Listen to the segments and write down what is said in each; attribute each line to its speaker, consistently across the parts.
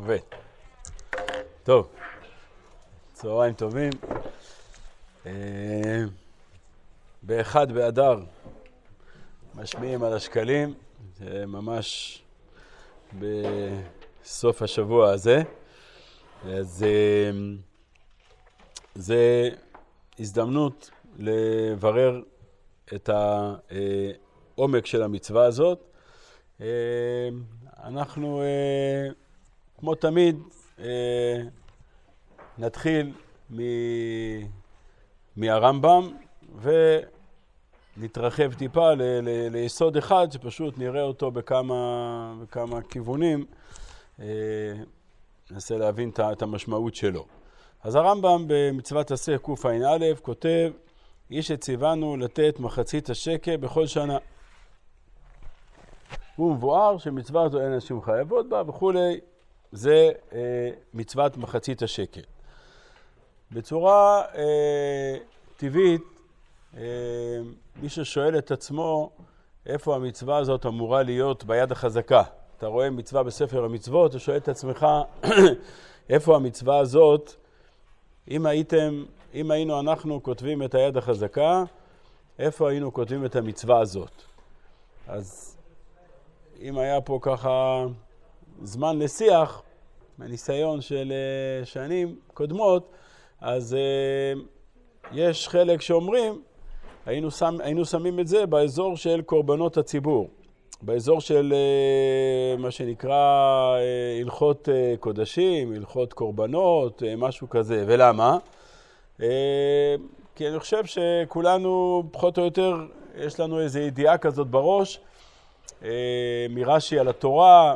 Speaker 1: עובד. טוב, צהריים טובים. באחד באדר משמיעים על השקלים, זה ממש בסוף השבוע הזה. אז זה הזדמנות לברר את העומק של המצווה הזאת. אנחנו כמו תמיד נתחיל מהרמב"ם ונתרחב טיפה ליסוד אחד שפשוט נראה אותו בכמה כיוונים, ננסה להבין את המשמעות שלו. אז הרמב"ם במצוות עשה קע"א כותב: איש הציוונו לתת מחצית השקל בכל שנה. הוא מבואר שמצווה זו אין אנשים חייבות בה וכולי, זה מצוות מחצית השקל. בצורה טבעית, מי ששואל את עצמו איפה המצווה הזאת אמורה להיות ביד החזקה. אתה רואה מצווה בספר המצוות, אתה שואל את עצמך איפה המצווה הזאת, אם היינו אנחנו כותבים את היד החזקה, איפה היינו כותבים את המצווה הזאת. אז אם היה פה ככה זמן לשיח, מהניסיון של שנים קודמות, אז יש חלק שאומרים, היינו שמים את זה באזור של קורבנות הציבור, באזור של מה שנקרא הלכות קודשים, הלכות קורבנות, משהו כזה. ולמה? כי אני חושב שכולנו פחות או יותר יש לנו איזו ידיעה כזאת בראש, מרש"י על התורה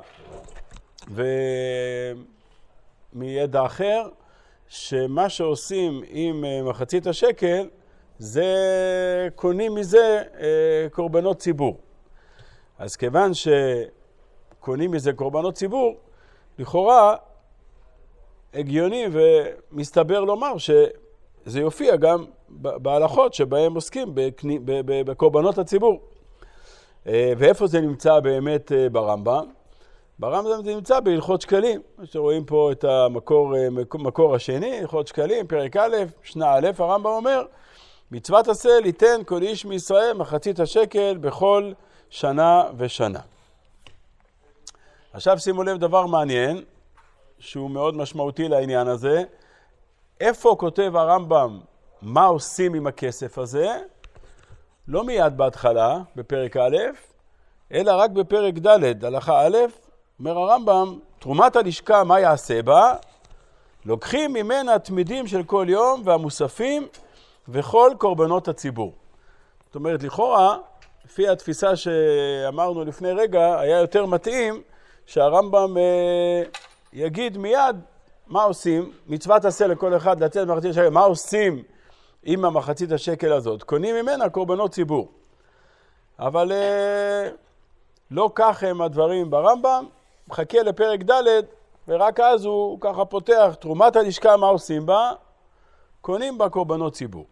Speaker 1: ומידע אחר, שמה שעושים עם מחצית השקל זה קונים מזה קורבנות ציבור. אז כיוון שקונים מזה קורבנות ציבור, לכאורה הגיוני ומסתבר לומר שזה יופיע גם בהלכות שבהם עוסקים בקורבנות הציבור. ואיפה זה נמצא באמת ברמב"ם? ברמב"ם זה נמצא בהלכות שקלים. שרואים פה את המקור השני, הלכות שקלים, פרק א', משנה א', הרמב"ם אומר, מצוות עשה ליתן כל איש מישראל מחצית השקל בכל שנה ושנה. עכשיו שימו לב דבר מעניין, שהוא מאוד משמעותי לעניין הזה. איפה כותב הרמב"ם מה עושים עם הכסף הזה? לא מיד בהתחלה, בפרק א', אלא רק בפרק ד', הלכה א', אומר הרמב"ם, תרומת הלשכה מה יעשה בה? לוקחים ממנה תמידים של כל יום והמוספים וכל קורבנות הציבור. זאת אומרת, לכאורה, לפי התפיסה שאמרנו לפני רגע, היה יותר מתאים שהרמב"ם יגיד מיד מה עושים, מצוות עשה לכל אחד לתת מחצית השקל, מה עושים עם המחצית השקל הזאת? קונים ממנה קורבנות ציבור. אבל לא כך הם הדברים ברמב"ם, מחכה לפרק ד' ורק אז הוא ככה פותח, תרומת הלשכה מה עושים בה? קונים בה קורבנות ציבור.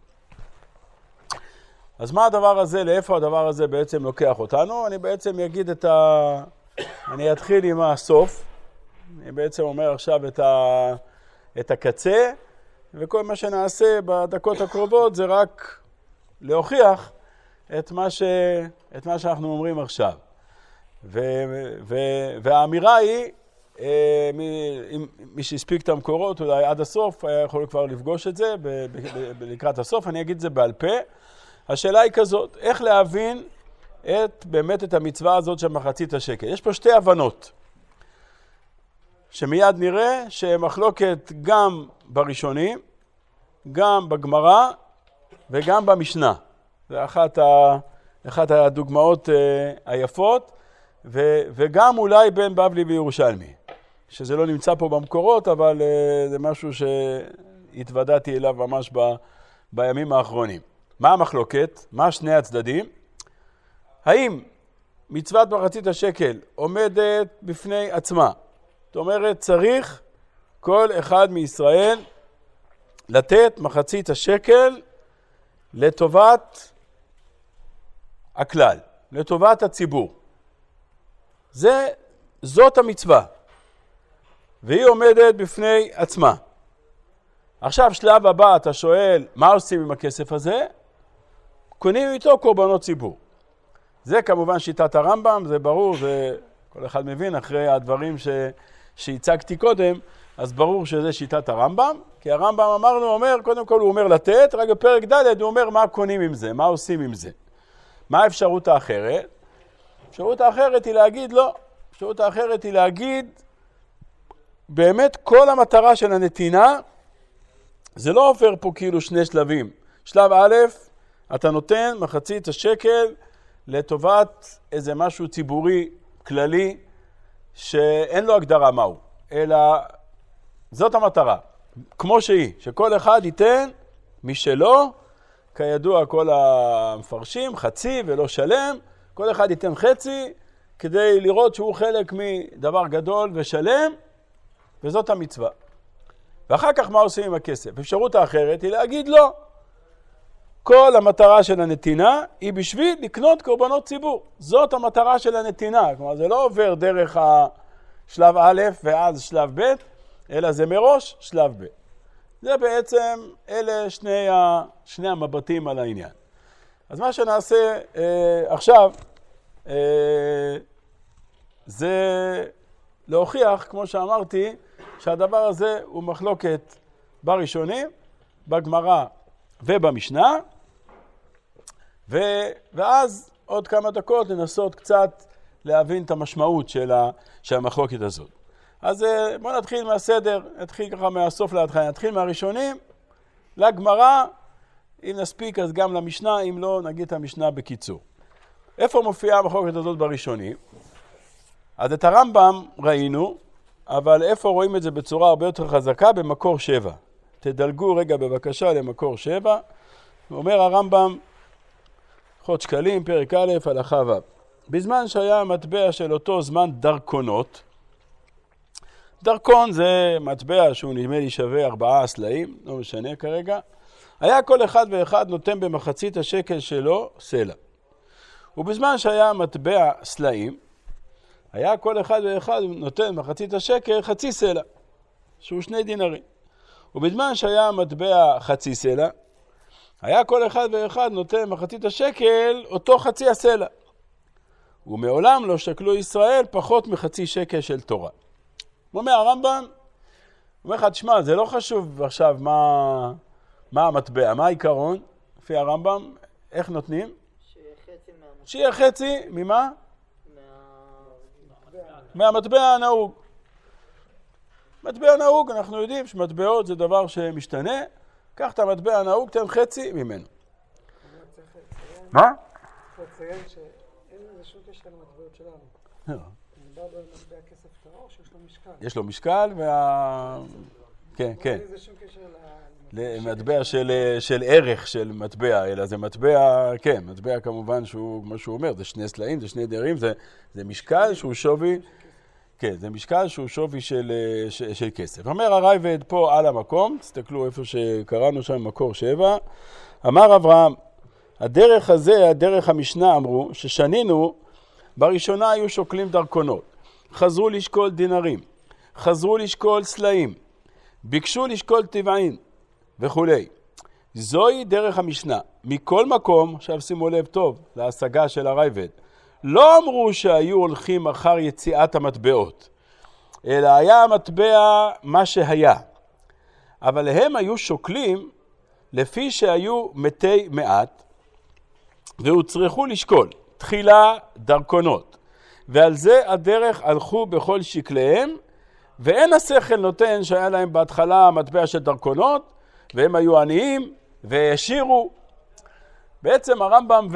Speaker 1: אז מה הדבר הזה, לאיפה הדבר הזה בעצם לוקח אותנו? אני בעצם אגיד אני אתחיל עם הסוף. אני בעצם אומר עכשיו את הקצה, וכל מה שנעשה בדקות הקרובות זה רק להוכיח את מה שאנחנו אומרים עכשיו. והאמירה היא, מי שהספיק את המקורות אולי עד הסוף היה יכול כבר לפגוש את זה לקראת הסוף, אני אגיד את זה בעל פה. השאלה היא כזאת, איך להבין באמת את המצווה הזאת של מחצית השקל? יש פה שתי הבנות, שמיד נראה שמחלוקת גם בראשונים, גם בגמרא וגם במשנה. זה אחת הדוגמאות היפות, וגם אולי בין בבלי וירושלמי, שזה לא נמצא פה במקורות, אבל זה משהו שהתוודעתי אליו ממש בימים האחרונים. מה המחלוקת? מה שני הצדדים? האם מצוות מחצית השקל עומדת בפני עצמה? זאת אומרת, צריך כל אחד מישראל לתת מחצית השקל לטובת הכלל, לטובת הציבור. זאת המצווה. והיא עומדת בפני עצמה. עכשיו שלב הבא אתה שואל, מה עושים עם הכסף הזה? קונים איתו קורבנות ציבור. זה כמובן שיטת הרמב"ם, זה ברור, זה כל אחד מבין אחרי הדברים שהצגתי קודם, אז ברור שזה שיטת הרמב"ם, כי הרמב"ם אומר, קודם כל הוא אומר לתת, רק בפרק ד' הוא אומר מה קונים עם זה, מה עושים עם זה. מה האפשרות האחרת? האפשרות האחרת היא להגיד לא, האפשרות האחרת היא להגיד, באמת כל המטרה של הנתינה, זה לא עובר פה כאילו שני שלבים. שלב א', אתה נותן מחצית השקל לטובת איזה משהו ציבורי כללי, שאין לו הגדרה מהו, אלא זאת המטרה, כמו שהיא, שכל אחד ייתן משלו, כידוע כל המפרשים, חצי ולא שלם, כל אחד ייתן חצי, כדי לראות שהוא חלק מדבר גדול ושלם, וזאת המצווה. ואחר כך מה עושים עם הכסף? אפשרות האחרת היא להגיד לא. כל המטרה של הנתינה היא בשביל לקנות קורבנות ציבור. זאת המטרה של הנתינה. כלומר, זה לא עובר דרך השלב א' ואז שלב ב', אלא זה מראש שלב ב'. זה בעצם אלה שני המבטים על העניין. אז מה שנעשה עכשיו, זה להוכיח, כמו שאמרתי, שהדבר הזה הוא מחלוקת בראשונים, בגמרא ובמשנה, ואז עוד כמה דקות לנסות קצת להבין את המשמעות של המחלוקת הזאת. אז בואו נתחיל מהסדר, נתחיל ככה מהסוף להתחיל, נתחיל מהראשונים לגמרא, אם נספיק אז גם למשנה, אם לא נגיד את המשנה בקיצור. איפה מופיעה המחלוקת הזאת בראשונים? אז את הרמב"ם ראינו, אבל איפה רואים את זה בצורה הרבה יותר חזקה? במקור 7. תדלגו רגע בבקשה למקור 7. אומר הרמב"ם, חוד שקלים, פרק א', הלכה ו'. בזמן שהיה המטבע של אותו זמן דרכונות, דרכון זה מטבע שהוא נדמה לי שווה 4 סלעים, לא משנה כרגע, היה כל אחד ואחד נותן במחצית השקל שלו סלע. ובזמן שהיה מטבע סלעים, היה כל אחד ואחד נותן מחצית השקל חצי סלע, שהוא 2 דינרים. ובזמן שהיה מטבע חצי סלע, היה כל אחד ואחד נותן מחצית השקל אותו חצי הסלע. ומעולם לא שקלו ישראל פחות מחצי שקל של תורה. אומר הרמב"ם, אומר לך, תשמע, זה לא חשוב עכשיו מה המטבע, מה העיקרון, לפי הרמב"ם, איך נותנים? שיהיה חצי ממה? מהמטבע הנהוג. מטבע נהוג, אנחנו יודעים שמטבעות זה דבר שמשתנה, קח את המטבע הנהוג, תן חצי ממנו. מה?
Speaker 2: צריך לציין שאין לזה שום קשר למטבעות שלנו.
Speaker 1: לא.
Speaker 2: מדבר במטבע כסף טהור שיש לו משקל.
Speaker 1: יש לו משקל כן, כן.
Speaker 2: אין לזה שום קשר
Speaker 1: למטבע של ערך של מטבע, אלא זה מטבע, כן, מטבע כמובן שהוא, כמו שהוא אומר, זה 2 סלעים, זה 2 דיירים, זה משקל שהוא שווי, כן, זה משקל שהוא שווי של כסף. אומר הרייבד פה על המקום, תסתכלו איפה שקראנו שם מקור 7, אמר אברהם, הדרך הזה, הדרך המשנה אמרו, ששנינו, בראשונה היו שוקלים דרכונות, חזרו לשקול דינרים, חזרו לשקול סלעים, ביקשו לשקול טבעין וכו'. זוהי דרך המשנה. מכל מקום, עכשיו שימו לב טוב להשגה של הרייבד, לא אמרו שהיו הולכים אחר יציאת המטבעות, אלא היה המטבע מה שהיה. אבל הם היו שוקלים לפי שהיו מתי מעט, והוצרכו לשקול תחילה דרכונות, ועל זה הדרך הלכו בכל שקליהם, ואין השכל נותן שהיה להם בהתחלה מטבע של דרכונות, והם היו עניים והשאירו. בעצם הרמב"ם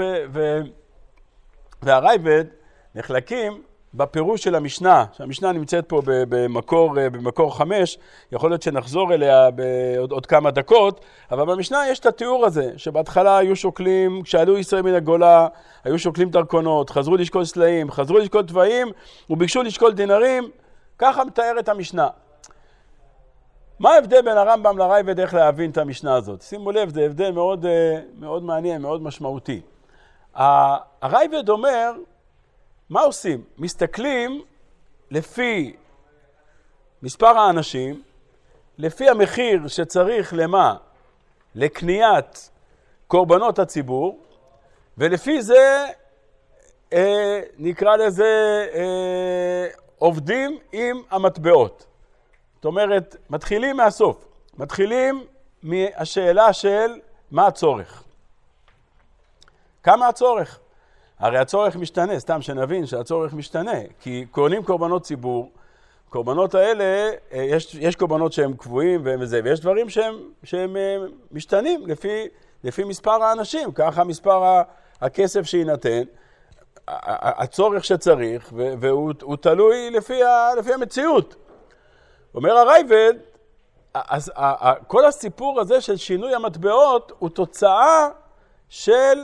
Speaker 1: והרייבד נחלקים בפירוש של המשנה, שהמשנה נמצאת פה במקור 5, יכול להיות שנחזור אליה בעוד כמה דקות, אבל במשנה יש את התיאור הזה, שבהתחלה היו שוקלים, כשעלו ישראל מן הגולה, היו שוקלים דרכונות, חזרו לשקול סלעים, חזרו לשקול טבעים, וביקשו לשקול דינרים, ככה מתארת המשנה. מה ההבדל בין הרמב"ם לרייבד איך להבין את המשנה הזאת? שימו לב, זה הבדל מאוד, מאוד מעניין, מאוד משמעותי. הרייבד אומר, מה עושים? מסתכלים לפי מספר האנשים, לפי המחיר שצריך למה? לקניית קורבנות הציבור, ולפי זה נקרא לזה עובדים עם המטבעות. זאת אומרת, מתחילים מהסוף. מתחילים מהשאלה של מה הצורך. כמה הצורך? הרי הצורך משתנה, סתם שנבין שהצורך משתנה, כי קורנים קורבנות ציבור, קורבנות האלה, יש קורבנות שהם קבועים וזה, ויש דברים שהם משתנים לפי מספר האנשים, ככה מספר הכסף שיינתן, הצורך שצריך, והוא תלוי לפי המציאות. אומר הרייבד, אז כל הסיפור הזה של שינוי המטבעות הוא תוצאה של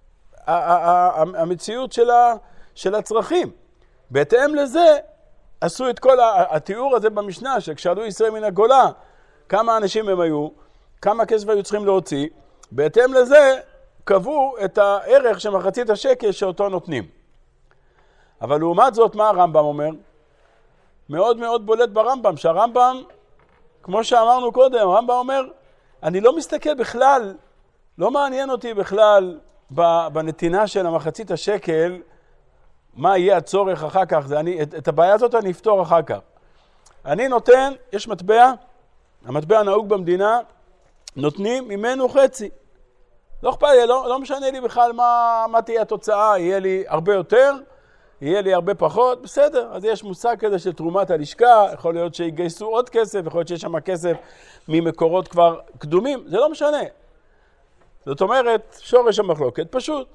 Speaker 1: המציאות של הצרכים. בהתאם לזה עשו את כל התיאור הזה במשנה, שכשעלו ישראל מן הגולה, כמה אנשים הם היו, כמה כסף היו צריכים להוציא, בהתאם לזה קבעו את הערך של מחצית השקל שאותו נותנים. אבל לעומת זאת, מה הרמב"ם אומר? מאוד מאוד בולט ברמב"ם, שהרמב"ם, כמו שאמרנו קודם, הרמב"ם אומר, אני לא מסתכל בכלל, לא מעניין אותי בכלל בנתינה של המחצית השקל, מה יהיה הצורך אחר כך, את הבעיה הזאת אני אפתור אחר כך. אני נותן, יש מטבע, המטבע נהוג במדינה, נותנים ממנו חצי. לא אכפת לי, לא משנה לי בכלל מה תהיה התוצאה, יהיה לי הרבה יותר, יהיה לי הרבה פחות, בסדר. אז יש מושג כזה של תרומת הלשכה, יכול להיות שיגייסו עוד כסף, יכול להיות שיש שם כסף ממקורות כבר קדומים, זה לא משנה. זאת אומרת, שורש המחלוקת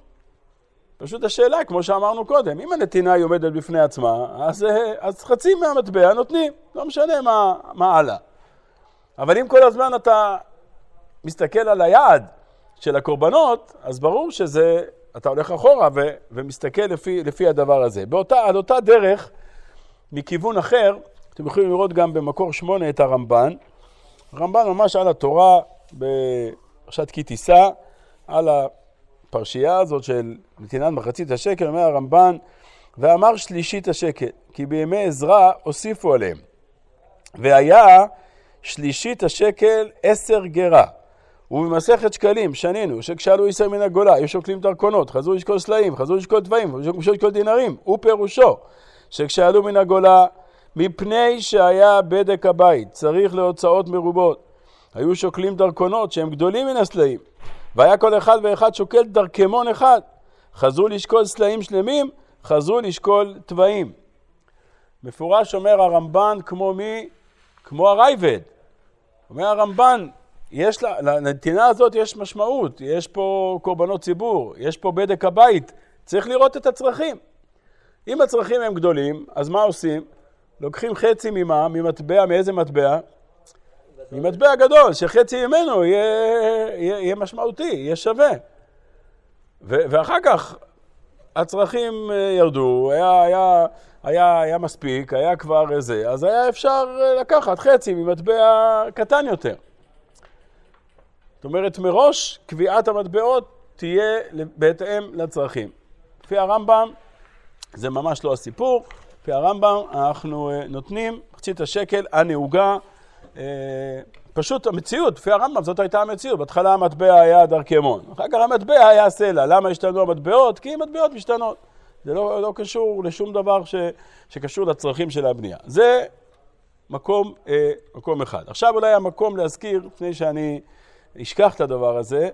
Speaker 1: פשוט השאלה, כמו שאמרנו קודם, אם הנתינה היא עומדת בפני עצמה, אז חצי מהמטבע נותנים, לא משנה מה הלאה. אבל אם כל הזמן אתה מסתכל על היעד של הקורבנות, אז ברור שזה, אתה הולך אחורה ומסתכל לפי הדבר הזה. על אותה דרך, מכיוון אחר, אתם יכולים לראות גם במקור 8 את הרמב"ן. הרמב"ן ממש על התורה, בפרשת כי תישא, על הפרשייה הזאת של נתינת מחצית השקל, אומר הרמב"ן, ואמר שלישית השקל, כי בימי עזרא הוסיפו עליהם. והיה שלישית השקל 10 גרה. ובמסכת שקלים, שנינו, שכשעלו ישראל מן הגולה, היו שוקלים דרכונות, חזרו לשקול סלעים, חזרו לשקול תוואים, חזרו לשקול דינרים, ופירושו, שכשעלו מן הגולה, מפני שהיה בדק הבית, צריך להוצאות מרובות, היו שוקלים דרכונות שהם גדולים מן הסלעים, והיה כל אחד ואחד שוקל דרכמון אחד, חזרו לשקול סלעים שלמים, חזרו לשקול תוואים. מפורש אומר הרמב"ן כמו מי? כמו הרייבד. אומר הרמב"ן, לנתינה הזאת יש משמעות, יש פה קורבנות ציבור, יש פה בדק הבית, צריך לראות את הצרכים. אם הצרכים הם גדולים, אז מה עושים? לוקחים חצי ממטבע, מאיזה מטבע? ממטבע גדול, שחצי ממנו יהיה משמעותי, יהיה שווה. ואחר כך הצרכים ירדו, היה מספיק, היה כבר איזה, אז היה אפשר לקחת חצי ממטבע קטן יותר. זאת אומרת, מראש קביעת המטבעות תהיה בהתאם לצרכים. לפי הרמב"ם, זה ממש לא הסיפור, לפי הרמב"ם אנחנו נותנים מחצית השקל הנהוגה, פשוט המציאות, לפי הרמב"ם זאת הייתה המציאות, בהתחלה המטבע היה דרכמון, אחר כך המטבע היה סלע. למה השתנו המטבעות? כי מטבעות משתנות. זה לא קשור לשום דבר שקשור לצרכים של הבנייה. זה מקום אחד. עכשיו אולי המקום להזכיר, לפני שאני אשכח את הדבר הזה,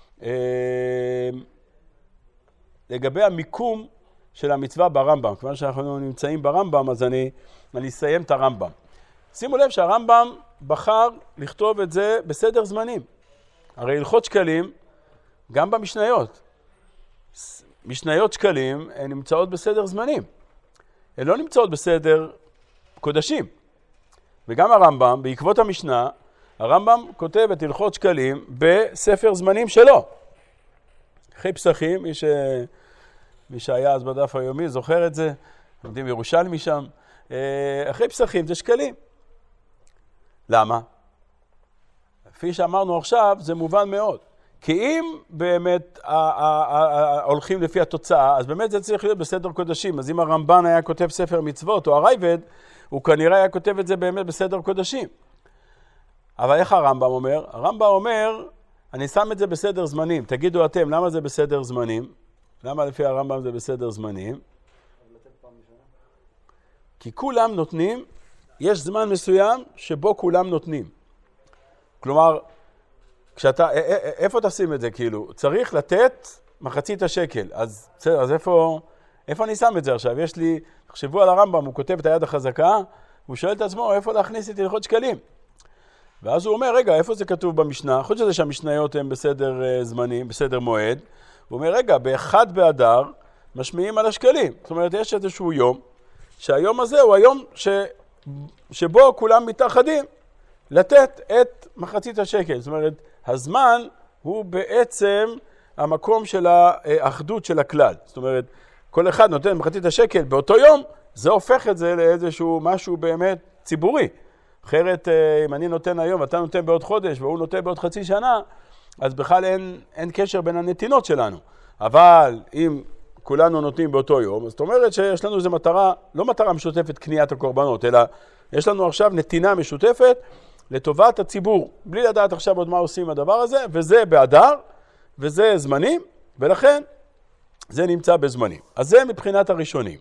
Speaker 1: לגבי המיקום של המצווה ברמב"ם. כיוון שאנחנו נמצאים ברמב"ם, אז אני אסיים את הרמב"ם. שימו לב שהרמב"ם בחר לכתוב את זה בסדר זמנים. הרי הלכות שקלים, גם במשניות. משניות שקלים הן נמצאות בסדר זמנים. הן לא נמצאות בסדר קודשים. וגם הרמב"ם, בעקבות המשנה, הרמב"ם כותב את הלכות שקלים בספר זמנים שלו. אחרי פסחים, מי שהיה אז בדף היומי זוכר את זה, לומדים ירושלמי שם, אחרי פסחים זה שקלים. למה? לפי שאמרנו עכשיו, זה מובן מאוד. כי אם באמת הולכים לפי התוצאה, אז באמת זה צריך להיות בסדר קודשים. אז אם הרמב"ן היה כותב ספר מצוות, או הרייבד, הוא כנראה היה כותב את זה באמת בסדר קודשים. אבל איך הרמב"ם אומר? הרמב"ם אומר, אני שם את זה בסדר זמנים. תגידו אתם, למה זה בסדר זמנים? למה לפי הרמב"ם זה בסדר זמנים? כי כולם נותנים, יש זמן מסוים שבו כולם נותנים. כלומר, כשאתה, איפה תשים את זה? כאילו, צריך לתת מחצית השקל. אז בסדר, אז איפה אני שם את זה עכשיו? יש לי, תחשבו על הרמב"ם, הוא כותב את היד החזקה, הוא שואל את עצמו, איפה להכניס את הלכות שקלים? ואז הוא אומר, רגע, איפה זה כתוב במשנה? חוץ מזה שהמשניות הן בסדר זמנים, בסדר מועד. הוא אומר, רגע, באחד באדר משמיעים על השקלים. זאת אומרת, יש איזשהו יום, שהיום הזה הוא היום שבו כולם מתאחדים לתת את מחצית השקל. זאת אומרת, הזמן הוא בעצם המקום של האחדות של הכלל. זאת אומרת, כל אחד נותן מחצית השקל באותו יום, זה הופך את זה לאיזשהו משהו באמת ציבורי. אחרת, אם אני נותן היום, אתה נותן בעוד חודש, והוא נותן בעוד חצי שנה, אז בכלל אין קשר בין הנתינות שלנו. אבל אם כולנו נותנים באותו יום, אז זאת אומרת שיש לנו איזו מטרה, לא מטרה משותפת קניית הקורבנות, אלא יש לנו עכשיו נתינה משותפת לטובת הציבור, בלי לדעת עכשיו עוד מה עושים הדבר הזה, וזה באדר, וזה זמנים, ולכן זה נמצא בזמנים. אז זה מבחינת הראשונים.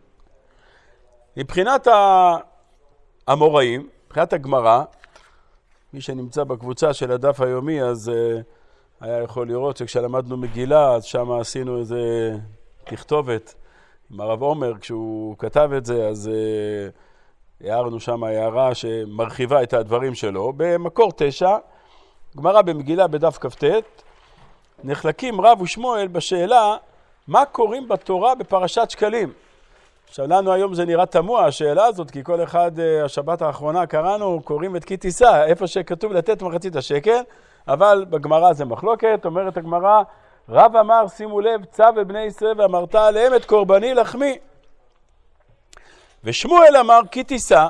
Speaker 1: מבחינת האמוראים, מבחינת הגמרא, מי שנמצא בקבוצה של הדף היומי, אז היה יכול לראות שכשלמדנו מגילה, אז שם עשינו איזה תכתובת עם הרב עומר, כשהוא כתב את זה, אז הערנו שם הערה שמרחיבה את הדברים שלו. במקור 9, גמרא במגילה בדף כ"ט, נחלקים רב ושמואל בשאלה, מה קוראים בתורה בפרשת שקלים? עכשיו לנו היום זה נראה תמוה השאלה הזאת, כי כל אחד, השבת האחרונה קראנו, קוראים את כי תישא, איפה שכתוב לתת מחצית השקל, אבל בגמרא זה מחלוקת, אומרת הגמרא, רב אמר, שימו לב, צו בבני ישראל ואמרת עליהם את קורבני לחמי. ושמואל אמר, כי תישא.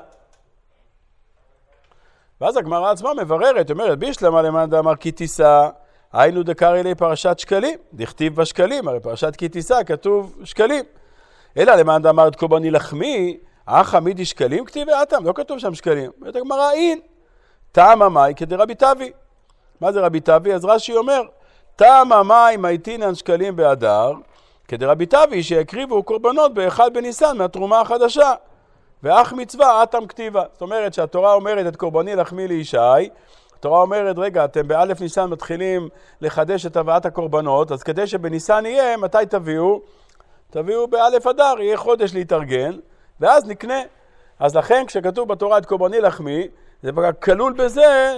Speaker 1: ואז הגמרא עצמה מבררת, אומרת, בישלמה למאן דאמר כי תישא, היינו דקר אלי פרשת שקלים, דכתיב בשקלים, הרי פרשת כי תישא כתוב שקלים. אלא למאן דאמר את קורבני לחמי, אך עמידי שקלים כתיב ואתם, לא כתוב שם שקלים. אומרת הגמרא, אין, טעם המאי כדרבי תבי. מה זה רבי תבי? אז רש"י אומר, טעם המאי מייטינן שקלים באדר, כדרבי תבי שיקריבו קורבנות באחד בניסן מהתרומה החדשה. ואך מצווה אתם כתיבה. זאת אומרת שהתורה אומרת את קורבני לחמי לישי, התורה אומרת, רגע, אתם באלף ניסן מתחילים לחדש את הבאת הקורבנות, אז כדי שבניסן יהיה, מתי תביאו? תביאו באלף אדר, יהיה חודש להתארגן, ואז נקנה. אז לכן כשכתוב בתורה את קורבני לחמי, זה כלול בזה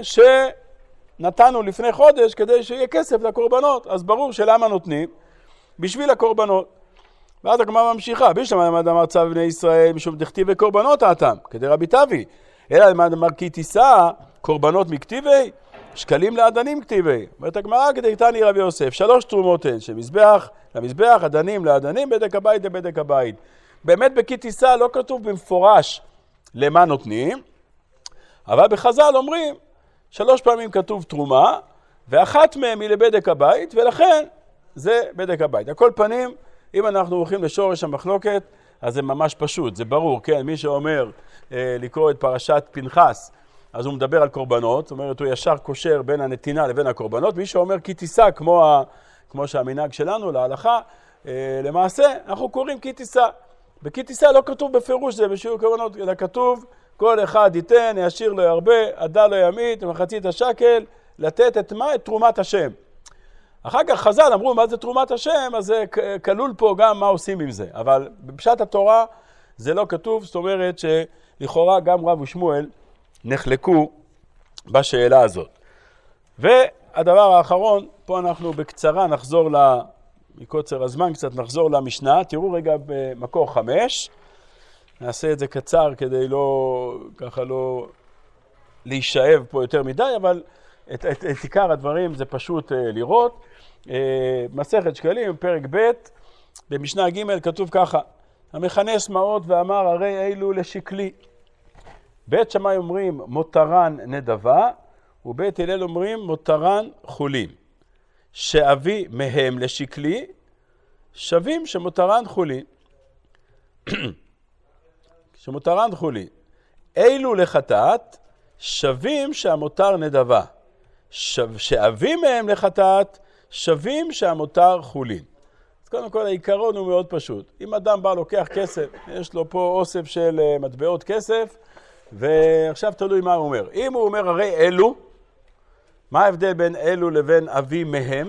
Speaker 1: שנתנו לפני חודש כדי שיהיה כסף לקורבנות. אז ברור שלמה נותנים? בשביל הקורבנות. ואז הגמרא ממשיכה, בישלמה למאן דאמר צו בני ישראל משום דכתיב בקורבנות האתם, כדרבי תבי. אלא למאן דאמר כי תישא קורבנות מכתיבי, שקלים לאדנים כתיבי. אומרת הגמרא כדכתני רבי יוסף, 3 תרומות הן, שמזבח למזבח, אדנים לאדנים, בדק הבית לבדק הבית. באמת בכי תישא לא כתוב במפורש למה נותנים, אבל בחז"ל אומרים 3 פעמים כתוב תרומה, ואחת מהם היא לבדק הבית, ולכן זה בדק הבית. הכל פנים, אם אנחנו הולכים לשורש המחלוקת, אז זה ממש פשוט, זה ברור, כן? מי שאומר לקרוא את פרשת פנחס, אז הוא מדבר על קורבנות, זאת אומרת, הוא ישר קושר בין הנתינה לבין הקורבנות. מי שאומר כי תישא, כמו שהמנהג שלנו להלכה, למעשה, אנחנו קוראים כי תישא. וכי תישא לא כתוב בפירוש זה בשיעור קורבנות, אלא כתוב, כל אחד ייתן, ישיר לו הרבה, עדה לו ימית, מחצית השקל, לתת את מה? את תרומת השם. אחר כך חז"ל אמרו מה זה תרומת השם, אז זה כלול פה גם מה עושים עם זה. אבל בפשט התורה זה לא כתוב, זאת אומרת שלכאורה גם רב ושמואל נחלקו בשאלה הזאת. והדבר האחרון, פה אנחנו בקצרה נחזור מקוצר הזמן קצת נחזור למשנה. תראו רגע במקור 5, נעשה את זה קצר כדי לא להישאב פה יותר מדי, אבל את עיקר הדברים זה פשוט לראות. מסכת שקלים, פרק ב', במשנה ג' כתוב ככה, המכנס מעות ואמר הרי אילו לשקלי. בית שמאי אומרים מותרן נדבה, ובית הלל אומרים מותרן חולין. שאבי מהם לשקלי, שווים שמותרן חולין. שמותרן חולין. אלו לחטאת, שווים שהמותר נדבה. שאבים מהם לחטאת, שווים שהמותר חולין. אז קודם כל העיקרון הוא מאוד פשוט. אם אדם בא לוקח כסף, יש לו פה אוסף של מטבעות כסף, ועכשיו תלוי מה הוא אומר. אם הוא אומר הרי אלו, מה ההבדל בין אלו לבין אבי מהם?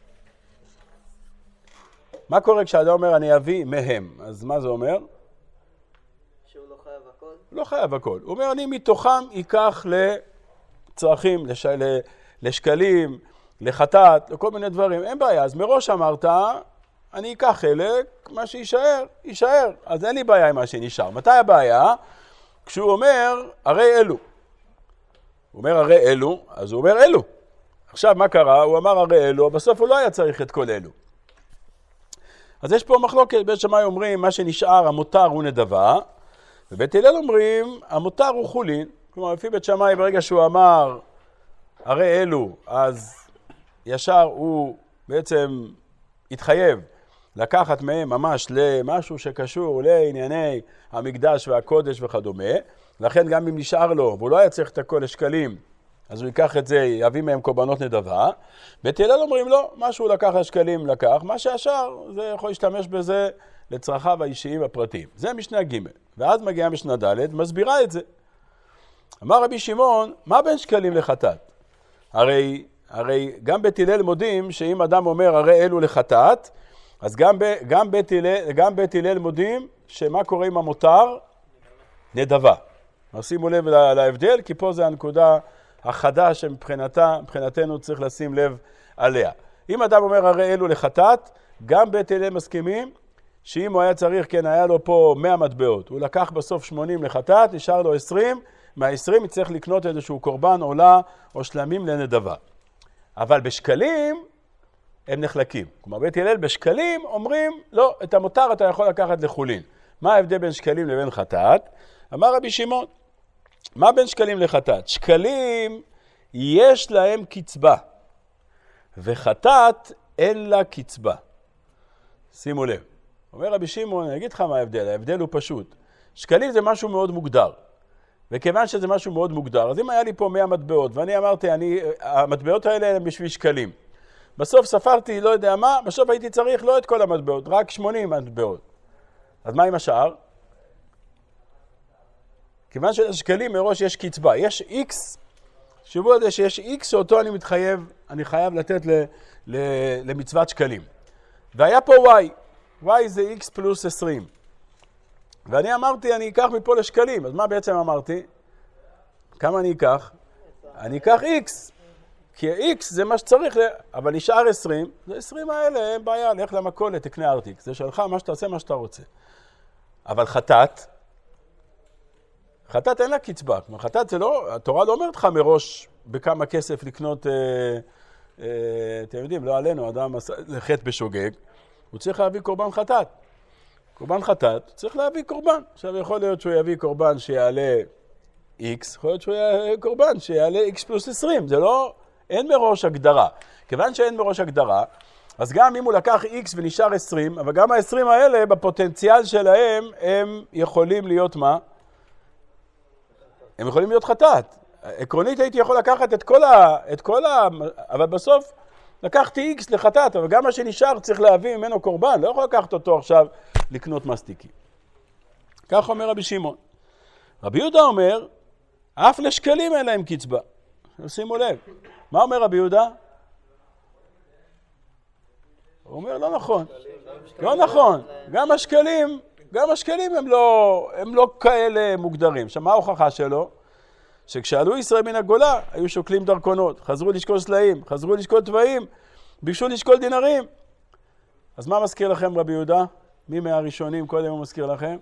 Speaker 1: מה קורה כשאדם אומר אני אבי מהם? אז מה זה אומר?
Speaker 3: שהוא לא חייב הכל?
Speaker 1: לא חייב הכל. הוא אומר אני מתוכם ייקח לצרכים, לשקלים, לחטאת, לכל מיני דברים. אין בעיה. אז מראש אמרת אני אקח חלק, מה שישאר, יישאר. אז אין לי בעיה עם מה שנשאר. מתי הבעיה? כשהוא אומר הרי אלו. הוא אומר הרי אלו, אז הוא אומר אלו. עכשיו מה קרה? הוא אמר הרי אלו, בסוף הוא לא היה צריך את כל אלו. אז יש פה מחלוקת, בית שמאי אומרים מה שנשאר המותר הוא נדבה, ובית הלל אומרים המותר הוא חולין. כלומר לפי בית שמאי ברגע שהוא אמר הרי אלו, אז ישר הוא בעצם התחייב לקחת מהם ממש למשהו שקשור לענייני המקדש והקודש וכדומה. לכן גם אם נשאר לו, והוא לא היה צריך את הכל לשקלים, אז הוא ייקח את זה, יביא מהם קורבנות נדבה. בית הלל אומרים לו, מה שהוא לקח לשקלים לקח, מה שהשאר זה יכול להשתמש בזה לצרכיו האישיים הפרטיים. זה משנה ג'. ואז מגיעה משנה ד', מסבירה את זה. אמר רבי שמעון, מה בין שקלים לחטאת? הרי גם בית הלל מודים שאם אדם אומר הרי אלו לחטאת, אז גם בית הלל מודים שמה קורה עם המותר? נדבה. שימו לב להבדל, כי פה זה הנקודה החדה שמבחינתנו צריך לשים לב עליה. אם אדם אומר הרי אלו לחטאת, גם בית הלל מסכימים שאם הוא היה צריך, כן, היה לו פה 100 מטבעות, הוא לקח בסוף 80 לחטאת, נשאר לו 20, מה-20 יצטרך לקנות איזשהו קורבן עולה או שלמים לנדבה. אבל בשקלים הם נחלקים. כלומר, בית הלל בשקלים אומרים, לא, את המותר אתה יכול לקחת לחולין. מה ההבדל בין שקלים לבין חטאת? אמר רבי שמעון, מה בין שקלים לחטאת? שקלים יש להם קצבה, וחטאת אין לה קצבה. שימו לב. אומר רבי שמעון, אני אגיד לך מה ההבדל. ההבדל הוא פשוט. שקלים זה משהו מאוד מוגדר. וכיוון שזה משהו מאוד מוגדר, אז אם היה לי פה 100 מטבעות, ואני אמרתי, המטבעות האלה הם בשביל שקלים. בסוף ספרתי, לא יודע מה, בסוף הייתי צריך לא את כל המטבעות, רק 80 מטבעות. אז מה עם השאר? כיוון שלשקלים מראש יש קצבה, יש X, שבו על זה שיש X שאותו אני חייב לתת למצוות שקלים. והיה פה Y זה X פלוס 20. ואני אמרתי, אני אקח מפה לשקלים. אז מה בעצם אמרתי? כמה אני אקח? אני אקח X. כי X זה מה שצריך, אבל נשאר 20. זה 20 האלה, אין בעיה, לך למכולת, תקנה ארטיק. זה שלך, מה שאתה עושה, מה שאתה רוצה. אבל חטאת אין לה קצבה. כלומר, חטאת זה לא, התורה לא אומרת לך מראש בכמה כסף לקנות, אתם יודעים, לא עלינו, אדם חטא בשוגג, הוא צריך להביא קורבן חטאת. קורבן חטאת, צריך להביא קורבן. עכשיו יכול להיות שהוא יביא קורבן שיעלה X, יכול להיות שהוא יעלה קורבן שיעלה X פלוס 20. זה לא, אין מראש הגדרה. כיוון שאין מראש הגדרה, אז גם אם הוא לקח X ונשאר 20, אבל גם ה-20 האלה בפוטנציאל שלהם הם יכולים להיות מה? הם יכולים להיות חטאת. עקרונית הייתי יכול לקחת את כל אבל בסוף לקחתי X לחטאת, אבל גם מה שנשאר צריך להביא ממנו קורבן, לא יכול לקחת אותו עכשיו לקנות מסטיקים. כך אומר רבי שמעון. רבי יהודה אומר, אף לשקלים אין להם קצבה. שימו לב. מה אומר רבי יהודה? הוא אומר, לא נכון. לא נכון. גם השקלים הם לא כאלה מוגדרים. עכשיו, מה ההוכחה שלו? שכשעלו ישראל מן הגולה, היו שוקלים דרכונות, חזרו לשקול סלעים, חזרו לשקול תוואים, ביקשו לשקול דינרים. אז מה מזכיר לכם רבי יהודה? מי מהראשונים קודם הוא מזכיר לכם?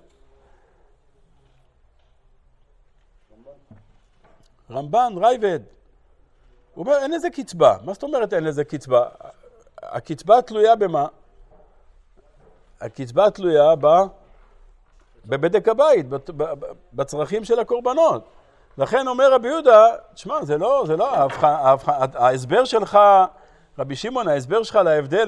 Speaker 1: רמב"ן, רייבד. הוא אומר, אין לזה קצבה. מה זאת אומרת אין לזה קצבה? הקצבה תלויה במה? הקצבה תלויה בבדק הבית, בצרכים של הקורבנות. לכן אומר רבי יהודה, תשמע, זה לא, ההסבר שלך, רבי שמעון, ההסבר שלך להבדל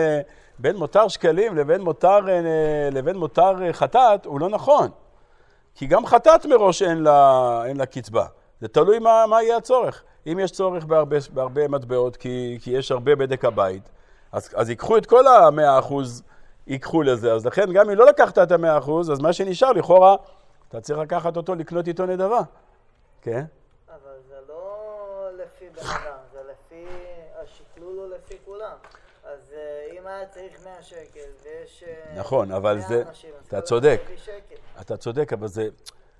Speaker 1: בין מותר שקלים לבין מותר חטאת, הוא לא נכון. כי גם חטאת מראש אין לה קצבה. זה תלוי מה יהיה הצורך. אם יש צורך בהרבה מטבעות, כי יש הרבה בדק הבית, אז ייקחו את כל ה-100%, ייקחו לזה. אז לכן, גם אם לא לקחת את ה-100%, אז מה שנשאר לכאורה, אתה צריך לקחת אותו, לקנות איתו נדבה. כן?
Speaker 3: אבל זה לא לפי בן אדם, זה לפי, השקלול הוא לפי כולם. אז אם היה צריך 100 שקל ויש
Speaker 1: נכון, אבל
Speaker 3: 100
Speaker 1: זה,
Speaker 3: אנשים, אז
Speaker 1: אתה
Speaker 3: כל
Speaker 1: צודק.
Speaker 3: אחד לפי שקל.
Speaker 1: אתה צודק, אבל זה,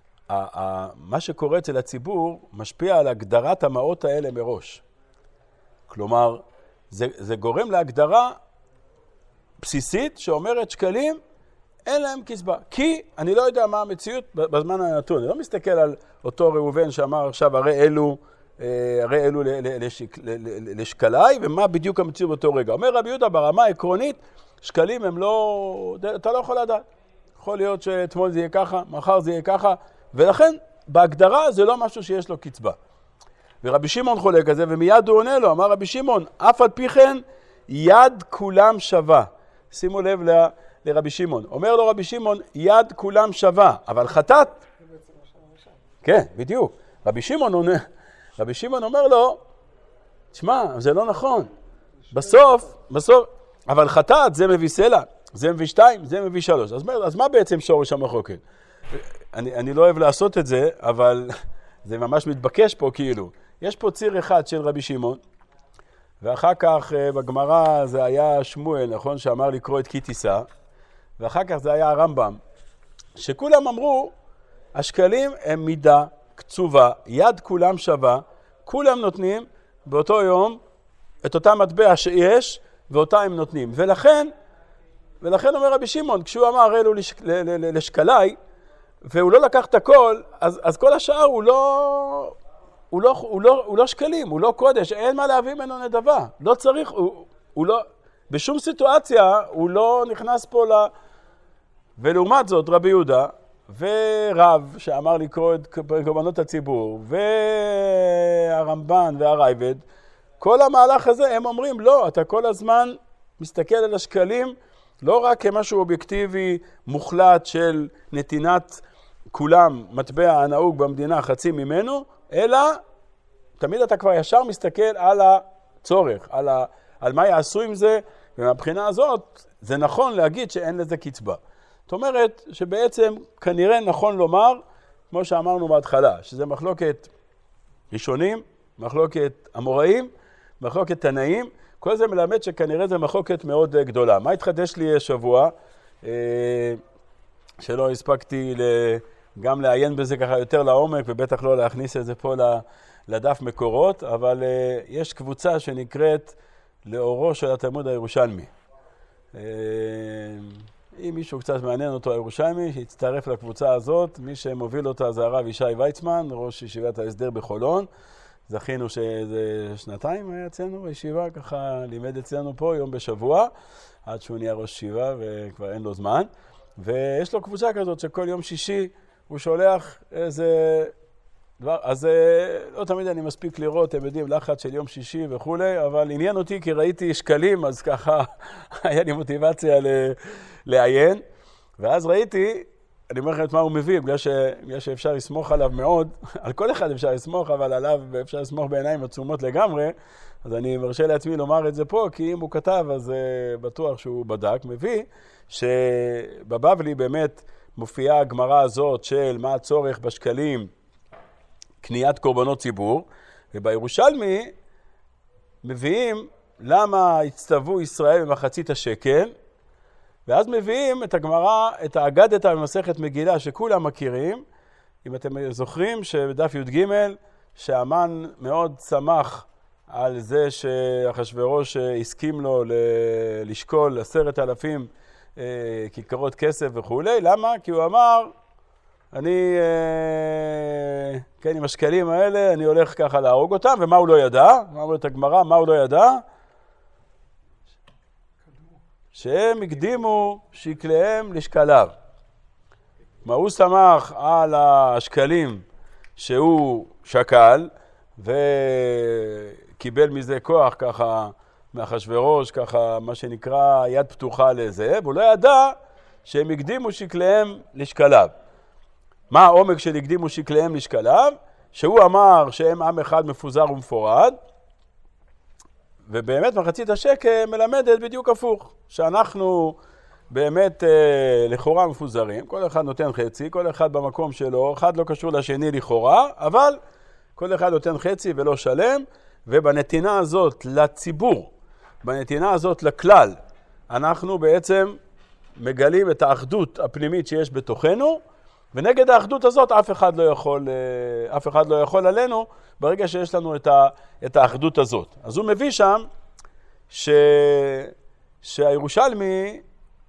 Speaker 1: מה שקורה אצל הציבור משפיע על הגדרת המעות האלה מראש. כלומר, זה גורם להגדרה בסיסית שאומרת שקלים, אין להם קצבה. כי אני לא יודע מה המציאות בזמן הנתון. אני לא מסתכל על אותו ראובן שאמר עכשיו, הרי אלו לשקלי, ומה בדיוק המציאות באותו רגע. אומר רבי יהודה ברמה העקרונית, שקלים הם לא, אתה לא יכול לדעת. יכול להיות שאתמול זה יהיה ככה, מחר זה יהיה ככה, ולכן בהגדרה זה לא משהו שיש לו קצבה. ורבי שמעון חולק על זה, ומיד הוא עונה לו, אמר רבי שמעון, אף על פי כן יד כולם שווה. שימו לב לרבי שמעון. אומר לו רבי שמעון, יד כולם שווה, אבל חטאת. כן, בדיוק. רבי שמעון אומר לו, תשמע, זה לא נכון. בסוף, אבל חטאת זה מביא סלע, זה מביא 2, זה מביא 3. אז מה בעצם שורש המחלוקת? אני לא אוהב לעשות את זה, אבל זה ממש מתבקש פה כאילו. יש פה ציר אחד של רבי שמעון, ואחר כך בגמרא זה היה שמואל, נכון, שאמר לקרוא את כי תישא, ואחר כך זה היה הרמב"ם, שכולם אמרו, השקלים הם מידה קצובה, יד כולם שווה, כולם נותנים באותו יום את אותה מטבע שיש, ואותה הם נותנים. ולכן אומר רבי שמעון, כשהוא אמר אלו לשקלי, והוא לא לקח את הכל, אז כל השאר הוא לא שקלים, הוא לא קודש, אין מה להביא ממנו נדבה. לא צריך, הוא לא, בשום סיטואציה הוא לא נכנס פה ולעומת זאת רבי יהודה ורב שאמר לקרוא את קורבנות הציבור והרמב"ן והרייבד, כל המהלך הזה הם אומרים לא, אתה כל הזמן מסתכל על השקלים לא רק כמשהו אובייקטיבי מוחלט של נתינת כולם מטבע הנהוג במדינה חצי ממנו, אלא תמיד אתה כבר ישר מסתכל על הצורך, על מה יעשו עם זה, ומהבחינה הזאת זה נכון להגיד שאין לזה קצבה. זאת אומרת שבעצם כנראה נכון לומר, כמו שאמרנו בהתחלה, שזה מחלוקת ראשונים, מחלוקת אמוראים, מחלוקת תנאים, כל זה מלמד שכנראה זה מחלוקת מאוד גדולה. מה התחדש לי השבוע? שלא הספקתי גם לעיין בזה ככה יותר לעומק, ובטח לא להכניס את זה פה לדף מקורות, אבל יש קבוצה שנקראת לאורו של התלמוד הירושלמי. אם מישהו קצת מעניין אותו הירושלמי, שיצטרף לקבוצה הזאת, מי שמוביל אותה זה הרב ישי ויצמן, ראש ישיבת ההסדר בחולון. זכינו שזה 2 היה אצלנו בישיבה, ככה לימד אצלנו פה יום בשבוע, עד שהוא נהיה ראש ישיבה וכבר אין לו זמן. ויש לו קבוצה כזאת שכל יום שישי הוא שולח איזה דבר, אז לא תמיד אני מספיק לראות, אתם יודעים, לחץ של יום שישי וכולי, אבל עניין אותי כי ראיתי שקלים, אז ככה היה לי מוטיבציה לעיין, ואז ראיתי, אני אומר לכם את מה הוא מביא, בגלל שאפשר לסמוך עליו מאוד, על כל אחד אפשר לסמוך, אבל עליו אפשר לסמוך בעיניים עצומות לגמרי, אז אני מרשה לעצמי לומר את זה פה, כי אם הוא כתב, אז בטוח שהוא בדק, מביא, שבבבלי באמת מופיעה הגמרא הזאת של מה הצורך בשקלים, קניית קורבנות ציבור, ובירושלמי מביאים למה הצטוו ישראל במחצית השקל, ואז מביאים את הגמרא, את האגדתא במסכת מגילה שכולם מכירים, אם אתם זוכרים שבדף י"ג, שהמן מאוד שמח על זה שאחשוורוש הסכים לו לשקול 10,000 כיכרות כסף וכו'. למה? כי הוא אמר, אני, כן, עם השקלים האלה, אני הולך ככה להרוג אותם, ומה הוא לא ידע? מה אומרת הגמרא? מה הוא לא ידע? שהם הקדימו שקליהם לשקליו. מה הוא שמח על השקלים שהוא שקל, וקיבל מזה כוח ככה מאחשוורוש, ככה מה שנקרא יד פתוחה לזה, והוא לא ידע שהם הקדימו שקליהם לשקליו. מה העומק של הקדימו שקליהם לשקליו, שהוא אמר שהם עם אחד מפוזר ומפורד, ובאמת מחצית השקל מלמדת בדיוק הפוך, שאנחנו באמת לכאורה מפוזרים, כל אחד נותן חצי, כל אחד במקום שלו, אחד לא קשור לשני לכאורה, אבל כל אחד נותן חצי ולא שלם, ובנתינה הזאת לציבור, בנתינה הזאת לכלל, אנחנו בעצם מגלים את האחדות הפנימית שיש בתוכנו, ונגד האחדות הזאת אף אחד לא יכול עלינו ברגע שיש לנו את האחדות הזאת. אז הוא מביא שם שהירושלמי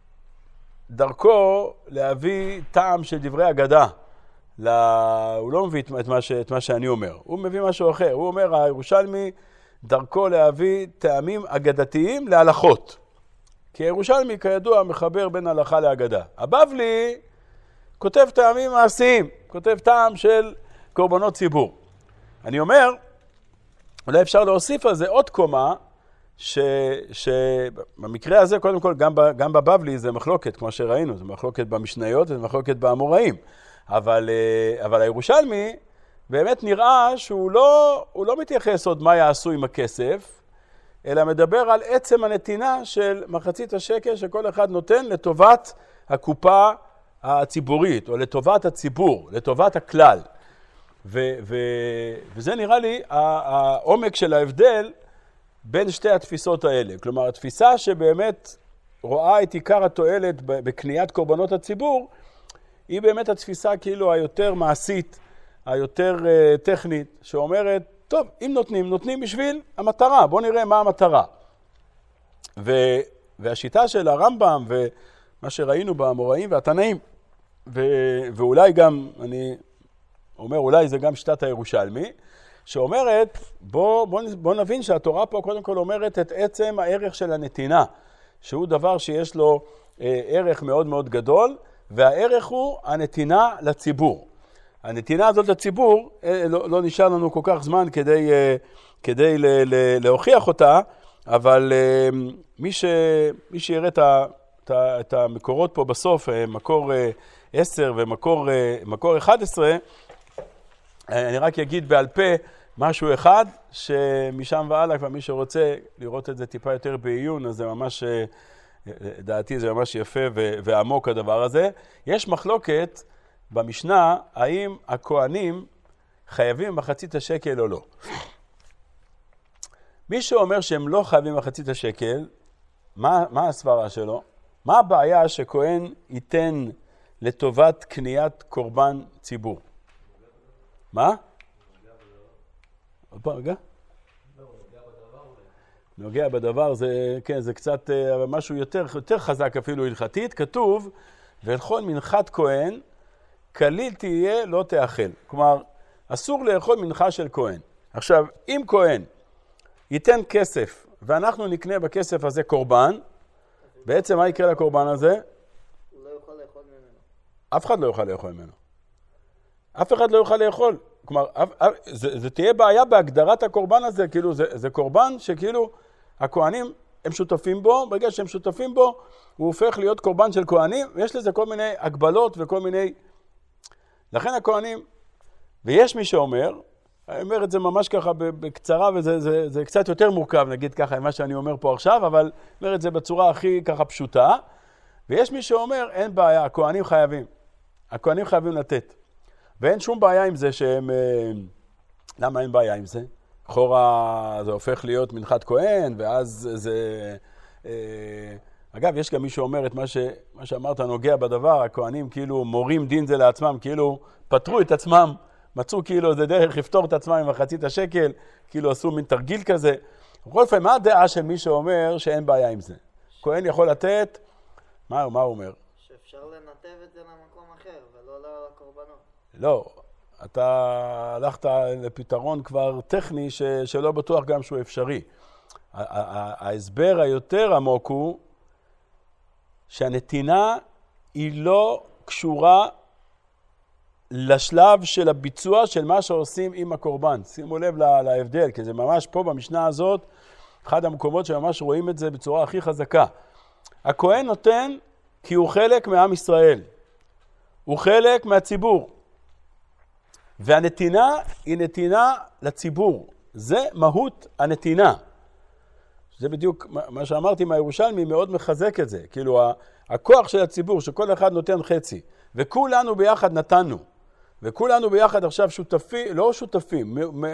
Speaker 1: דרכו להביא טעם של דברי אגדה. הוא לא מביא את מה שאני אומר, הוא מביא משהו אחר. הוא אומר, הירושלמי דרכו להביא טעמים אגדתיים להלכות. כי הירושלמי כידוע מחבר בין הלכה לאגדה. הבבלי כותב טעמים מעשיים, כותב טעם של קורבנות ציבור. אני אומר, אולי אפשר להוסיף על זה עוד קומה, שבמקרה הזה, קודם כל, גם בבבלי זה מחלוקת, כמו שראינו, זה מחלוקת במשניות, זה מחלוקת באמוראים. אבל הירושלמי באמת נראה שהוא לא מתייחס עוד מה יעשו עם הכסף, אלא מדבר על עצם הנתינה של מחצית השקל שכל אחד נותן לטובת הקופה הציבורית, או לטובת הציבור, לטובת הכלל. וזה נראה לי העומק של ההבדל בין שתי התפיסות האלה. כלומר, התפיסה שבאמת רואה את עיקר התועלת בקניית קורבנות הציבור, היא באמת התפיסה כאילו היותר מעשית, היותר טכנית, שאומרת, טוב, אם נותנים בשביל המטרה, בואו נראה מה המטרה. והשיטה של הרמב"ם ומה שראינו באמוראים והתנאים, ואולי גם, אני אומר, אולי זה גם שיטת הירושלמי, שאומרת, בוא נבין שהתורה פה קודם כל אומרת את עצם הערך של הנתינה, שהוא דבר שיש לו ערך מאוד מאוד גדול, והערך הוא הנתינה לציבור. הנתינה הזאת לציבור, לא נשאר לנו כל כך זמן כדי להוכיח אותה, אבל מי שיראה את המקורות פה בסוף, מקור 10 ומקור 11, אני רק אגיד בעל פה משהו אחד, שמשם והלאה, כבר מי שרוצה לראות את זה טיפה יותר בעיון, אז זה ממש, דעתי זה ממש יפה ועמוק הדבר הזה. יש מחלוקת במשנה, האם הכהנים חייבים מחצית השקל או לא. מי שאומר שהם לא חייבים מחצית השקל, מה הסברה שלו? מה הבעיה שכהן ייתן לטובת קניית קורבן ציבור? מה? עוד פעם, רגע? נוגע בדבר, זה קצת משהו יותר חזק אפילו הלכתית. כתוב, ולכל מנחת כהן, כליל תהיה לא תאכל. כלומר, אסור לאכול מנחה של כהן. עכשיו, אם כהן ייתן כסף, ואנחנו נקנה בכסף הזה קורבן, בעצם מה יקרה לקורבן הזה?
Speaker 3: הוא לא יוכל לאכול ממנו.
Speaker 1: אף אחד לא יוכל לאכול ממנו. אף אחד לא יוכל לאכול. כלומר, זה תהיה בעיה בהגדרת הקורבן הזה, כאילו זה קורבן שכאילו הכהנים הם שותפים בו, ברגע שהם שותפים בו, הוא הופך להיות קורבן של כהנים, ויש לזה כל מיני הגבלות וכל מיני... לכן הכהנים, ויש מי שאומר, אני אומר את זה ממש ככה בקצרה, וזה קצת יותר מורכב, נגיד ככה, עם מה שאני אומר פה עכשיו, אבל אומר את זה בצורה הכי ככה פשוטה, ויש מי שאומר, אין בעיה, הכהנים חייבים לתת. ואין שום בעיה עם זה שהם... למה אין בעיה עם זה? אחורה זה הופך להיות מנחת כהן, ואז זה... אגב, יש גם מי שאומר את מה שאמרת נוגע בדבר, הכהנים כאילו מורים דין זה לעצמם, כאילו פתרו את עצמם, מצאו כאילו זה דרך לפתור את עצמם עם מחצית השקל, כאילו עשו מין תרגיל כזה. בכל פעם, מה הדעה של מי שאומר שאין בעיה עם זה? כהן יכול לתת, מה הוא אומר?
Speaker 3: שאפשר לנתב את זה למקום אחר, ולא לקורבנות.
Speaker 1: לא, אתה הלכת לפתרון כבר טכני שלא בטוח גם שהוא אפשרי. ההסבר היותר עמוק הוא שהנתינה היא לא קשורה לשלב של הביצוע של מה שעושים עם הקורבן. שימו לב להבדל, כי זה ממש פה במשנה הזאת, אחד המקומות שממש רואים את זה בצורה הכי חזקה. הכהן נותן כי הוא חלק מעם ישראל. הוא חלק מהציבור. והנתינה היא נתינה לציבור. זה מהות הנתינה. זה בדיוק מה שאמרתי מהירושלמי, מאוד מחזק את זה. כאילו, הכוח של הציבור, שכל אחד נותן חצי, וכולנו ביחד נתנו, וכולנו ביחד עכשיו שותפים, לא שותפים,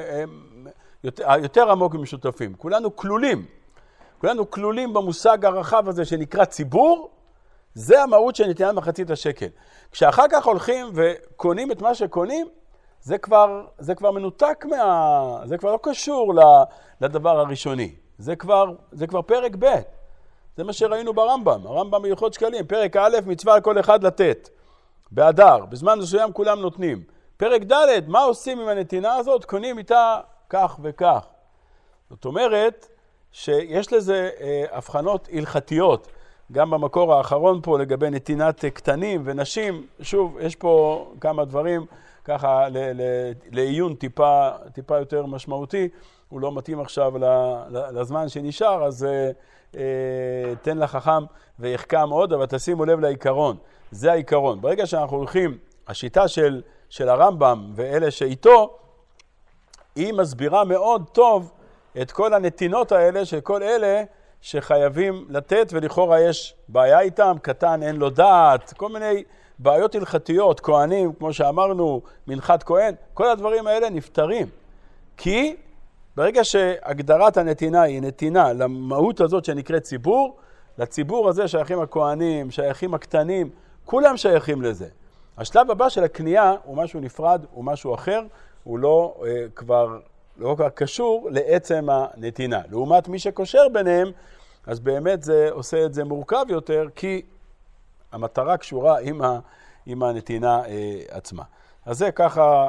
Speaker 1: יותר עמוק משותפים, כולנו כלולים. כולנו כלולים במושג הרחב הזה שנקרא ציבור, זה המהות של נתינת מחצית השקל. כשאחר כך הולכים וקונים את מה שקונים, זה כבר מנותק זה כבר לא קשור לדבר הראשוני. זה כבר פרק ב'. זה מה שראינו ברמב"ם. הרמב"ם בהלכות שקלים. פרק א', מצווה על כל אחד לתת. באדר. בזמן מסוים כולם נותנים. פרק ד', מה עושים עם הנתינה הזאת? קונים איתה כך וכך. זאת אומרת שיש לזה הבחנות הלכתיות. גם במקור האחרון פה לגבי נתינת קטנים ונשים. שוב, יש פה כמה דברים ככה לעיון טיפה יותר משמעותי. הוא לא מתאים עכשיו לזמן שנשאר, אז תן לחכם ויחכם עוד, אבל תשימו לב לעיקרון. זה העיקרון. ברגע שאנחנו הולכים, השיטה של הרמב"ם ואלה שאיתו, היא מסבירה מאוד טוב את כל הנתינות האלה של כל אלה שחייבים לתת, ולכאורה יש בעיה איתם, קטן אין לו דעת, כל מיני בעיות הלכתיות, כהנים, כמו שאמרנו, מנחת כהן, כל הדברים האלה נפטרים. כי ברגע שהגדרת הנתינה היא נתינה למהות הזאת שנקראת ציבור, לציבור הזה שייכים הכהנים, שייכים הקטנים, כולם שייכים לזה. השלב הבא של הקנייה הוא משהו נפרד, הוא משהו אחר, הוא לא כבר קשור לעצם הנתינה. לעומת מי שקושר ביניהם, אז באמת זה עושה את זה מורכב יותר, כי המטרה קשורה עם הנתינה עצמה. אז זה ככה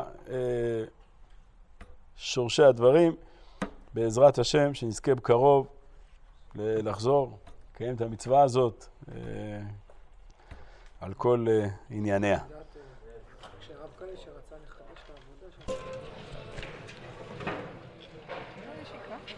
Speaker 1: שורשי הדברים. בעזרת השם, שנזכה בקרוב לחזור, לקיים את המצווה הזאת על כל ענייניה.
Speaker 2: כשרב קליש רצה לחדש את העבודה שלו